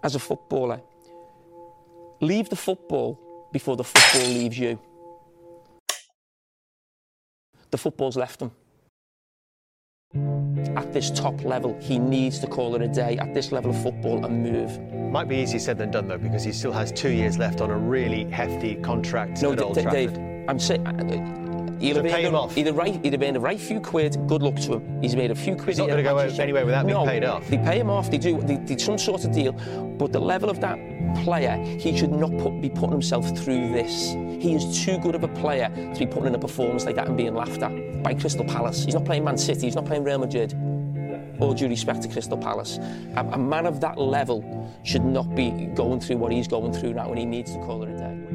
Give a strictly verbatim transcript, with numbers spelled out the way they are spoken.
as a footballer, leave the football before the football leaves you. The football's left him. At this top level, he needs to call it a day at this level of football and move. Might be easier said than done, though, because he still has two years left on a really hefty contract no, at D Old D Trafford. Dave, I'm saying... Uh, He'd have, pay him a, off. He'd, have right, he'd have made a right few quid, good luck to him. He's made a few quid. He's not going to go anywhere without being no, paid off. They pay him off, they do, they do some sort of deal, but the level of that player, he should not put, be putting himself through this. He is too good of a player to be putting in a performance like that and being laughed at by Crystal Palace. He's not playing Man City, he's not playing Real Madrid. All due respect to Crystal Palace. A, a man of that level should not be going through what he's going through now, and he needs to call it a day.